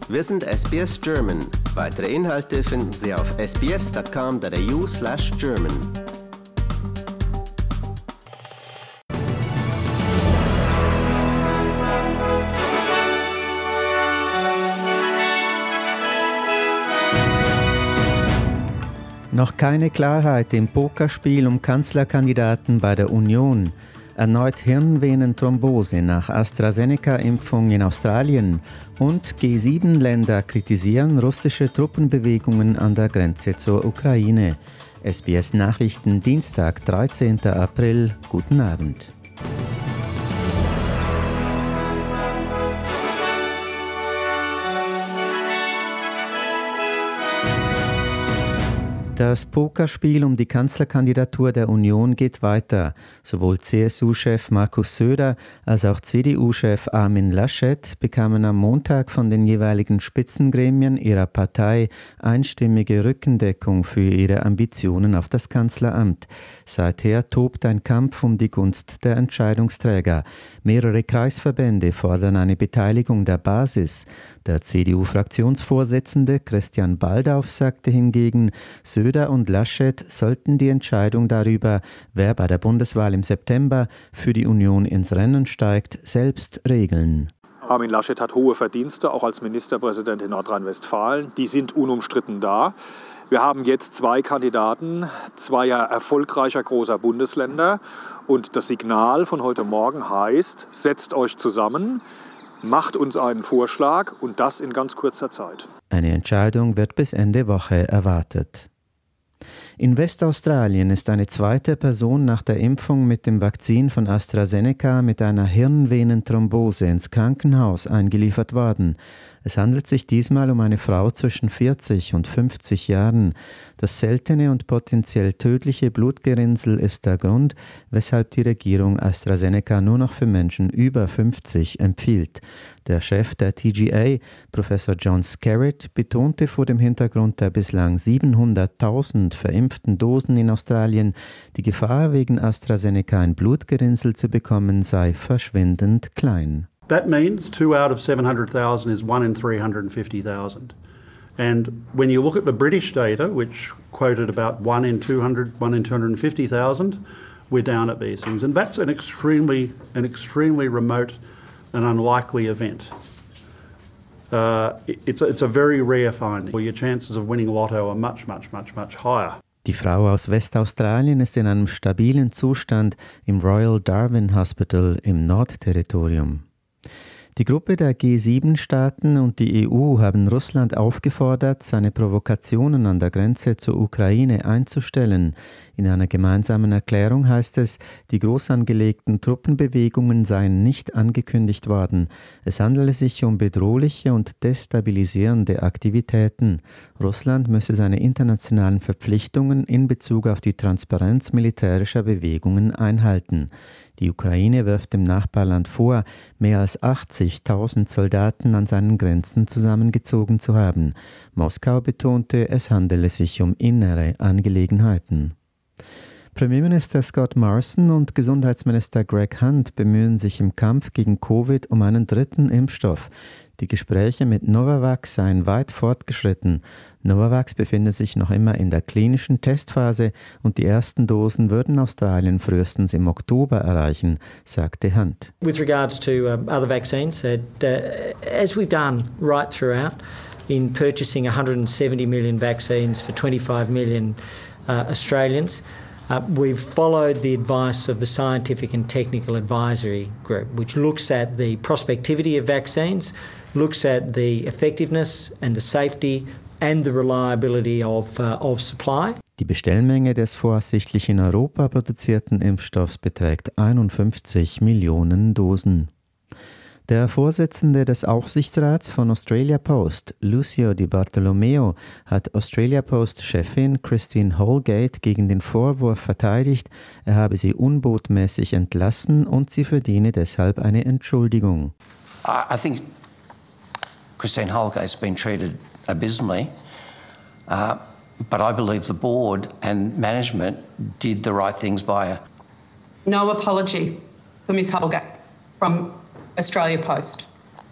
Wir sind SBS German. Weitere Inhalte finden Sie auf sbs.com.au/German. Noch keine Klarheit im Pokerspiel um Kanzlerkandidaten bei der Union. Erneut Hirnvenenthrombose nach AstraZeneca-Impfung in Australien und G7-Länder kritisieren russische Truppenbewegungen an der Grenze zur Ukraine. SBS Nachrichten, Dienstag, 13. April. Guten Abend. Das Pokerspiel um die Kanzlerkandidatur der Union geht weiter. Sowohl CSU-Chef Markus Söder als auch CDU-Chef Armin Laschet bekamen am Montag von den jeweiligen Spitzengremien ihrer Partei einstimmige Rückendeckung für ihre Ambitionen auf das Kanzleramt. Seither tobt ein Kampf um die Gunst der Entscheidungsträger. Mehrere Kreisverbände fordern eine Beteiligung der Basis. Der CDU-Fraktionsvorsitzende Christian Baldauf sagte hingegen, Söder und Laschet sollten die Entscheidung darüber, wer bei der Bundeswahl im September für die Union ins Rennen steigt, selbst regeln. Armin Laschet hat hohe Verdienste, auch als Ministerpräsident in Nordrhein-Westfalen. Die sind unumstritten da. Wir haben jetzt zwei Kandidaten zweier erfolgreicher großer Bundesländer. Und das Signal von heute Morgen heißt, setzt euch zusammen, macht uns einen Vorschlag und das in ganz kurzer Zeit. Eine Entscheidung wird bis Ende Woche erwartet. In Westaustralien ist eine zweite Person nach der Impfung mit dem Vakzin von AstraZeneca mit einer Hirnvenenthrombose ins Krankenhaus eingeliefert worden. Es handelt sich diesmal um eine Frau zwischen 40 und 50 Jahren. Das seltene und potenziell tödliche Blutgerinnsel ist der Grund, weshalb die Regierung AstraZeneca nur noch für Menschen über 50 empfiehlt. Der Chef der TGA, Professor John Skerritt, betonte vor dem Hintergrund der bislang 700.000 verimpften Dosen in Australien, die Gefahr, wegen AstraZeneca ein Blutgerinnsel zu bekommen, sei verschwindend klein. That means 2 out of 700,000 is 1 in 350,000. And when you look at the British data, which quoted about 1 in 250,000, we're down at these things. And that's an extremely remote and unlikely event. It's a very rare finding. Your chances of winning Lotto are much higher. Die Frau aus Westaustralien ist in einem stabilen Zustand im Royal Darwin Hospital im Nordterritorium. Die Gruppe der G7-Staaten und die EU haben Russland aufgefordert, seine Provokationen an der Grenze zur Ukraine einzustellen. In einer gemeinsamen Erklärung heißt es, die groß angelegten Truppenbewegungen seien nicht angekündigt worden. Es handele sich um bedrohliche und destabilisierende Aktivitäten. Russland müsse seine internationalen Verpflichtungen in Bezug auf die Transparenz militärischer Bewegungen einhalten. Die Ukraine wirft dem Nachbarland vor, mehr als 80.000 Soldaten an seinen Grenzen zusammengezogen zu haben. Moskau betonte, es handele sich um innere Angelegenheiten. Premierminister Scott Morrison und Gesundheitsminister Greg Hunt bemühen sich im Kampf gegen Covid um einen dritten Impfstoff. Die Gespräche mit Novavax seien weit fortgeschritten. Novavax befinde sich noch immer in der klinischen Testphase und die ersten Dosen würden Australien frühestens im Oktober erreichen, sagte Hunt. With regards to other vaccines, as we've done right throughout in purchasing 170 million vaccines for 25 million Australians, we've followed the advice of the Scientific and Technical Advisory Group, which looks at the prospectivity of vaccines, looks at the effectiveness and the safety and the reliability of supply. Die Bestellmenge des voraussichtlich in Europa produzierten Impfstoffs beträgt 51 Millionen Dosen. Der Vorsitzende des Aufsichtsrats von Australia Post, Lucio Di Bartolomeo, hat Australia Post-Chefin Christine Holgate gegen den Vorwurf verteidigt, er habe sie unbotmäßig entlassen und sie verdiene deshalb eine Entschuldigung. I think Christine Holgate's been treated abysmally, but I believe the board and management did the right things by her. No apology for Ms Holgate from Australia Post.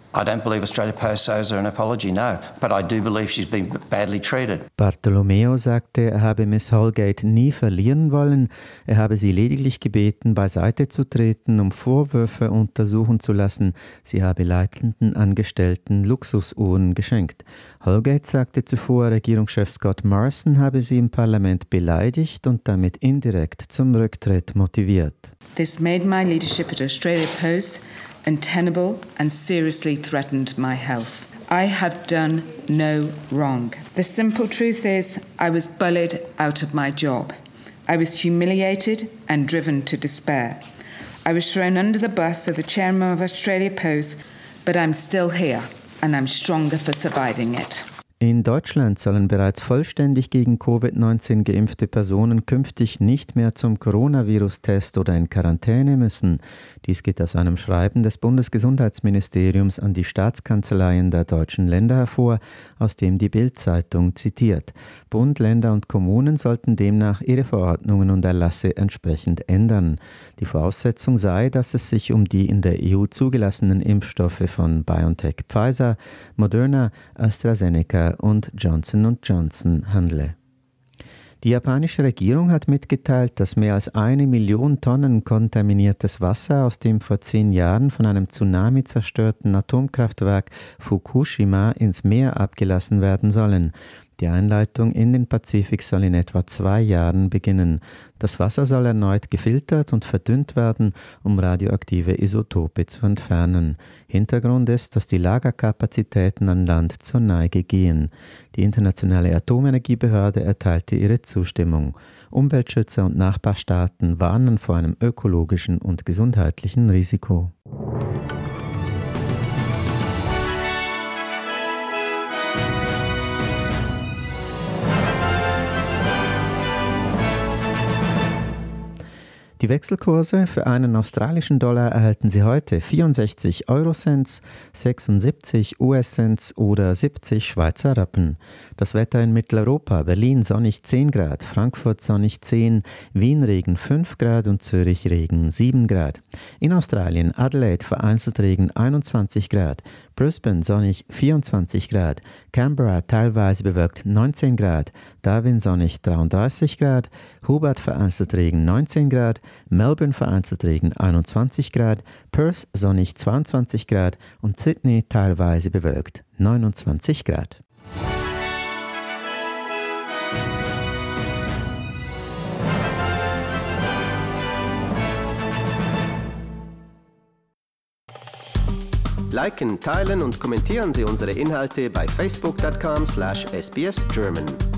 I don't believe Australia Post owes her an apology, no. But I do believe she's been badly treated. Bartolomeo sagte, er habe Miss Holgate nie verlieren wollen. Er habe sie lediglich gebeten, beiseite zu treten, um Vorwürfe untersuchen zu lassen. Sie habe leitenden Angestellten Luxusuhren geschenkt. Holgate sagte zuvor, Regierungschef Scott Morrison habe sie im Parlament beleidigt und damit indirekt zum Rücktritt motiviert. This made my leadership at Australia Post untenable and seriously threatened my health. I have done no wrong. The simple truth is, I was bullied out of my job. I was humiliated and driven to despair. I was thrown under the bus of the chairman of Australia Post, but I'm still here and I'm stronger for surviving it. In Deutschland sollen bereits vollständig gegen Covid-19 geimpfte Personen künftig nicht mehr zum Coronavirus-Test oder in Quarantäne müssen. Dies geht aus einem Schreiben des Bundesgesundheitsministeriums an die Staatskanzleien der deutschen Länder hervor, aus dem die Bild-Zeitung zitiert. Bund, Länder und Kommunen sollten demnach ihre Verordnungen und Erlasse entsprechend ändern. Die Voraussetzung sei, dass es sich um die in der EU zugelassenen Impfstoffe von BioNTech Pfizer, Moderna, AstraZeneca und Johnson & Johnson handle. Die japanische Regierung hat mitgeteilt, dass mehr als 1 Million Tonnen kontaminiertes Wasser aus dem vor 10 Jahren von einem Tsunami zerstörten Atomkraftwerk Fukushima ins Meer abgelassen werden sollen. Die Einleitung in den Pazifik soll in etwa 2 Jahren beginnen. Das Wasser soll erneut gefiltert und verdünnt werden, um radioaktive Isotope zu entfernen. Hintergrund ist, dass die Lagerkapazitäten an Land zur Neige gehen. Die Internationale Atomenergiebehörde erteilte ihre Zustimmung. Umweltschützer und Nachbarstaaten warnen vor einem ökologischen und gesundheitlichen Risiko. Die Wechselkurse für einen australischen Dollar erhalten Sie heute 64 Eurocents, 76 US-Cents oder 70 Schweizer Rappen. Das Wetter in Mitteleuropa: Berlin sonnig 10 Grad, Frankfurt sonnig 10, Wien Regen 5 Grad und Zürich Regen 7 Grad. In Australien Adelaide vereinzelt Regen 21 Grad, Brisbane sonnig 24 Grad, Canberra teilweise bewölkt 19 Grad, Darwin sonnig 33 Grad, Hobart vereinzelt Regen 19 Grad, Melbourne vereinzelt Regen 21 Grad, Perth sonnig 22 Grad und Sydney teilweise bewölkt 29 Grad. Liken, teilen und kommentieren Sie unsere Inhalte bei facebook.com/sbsgerman.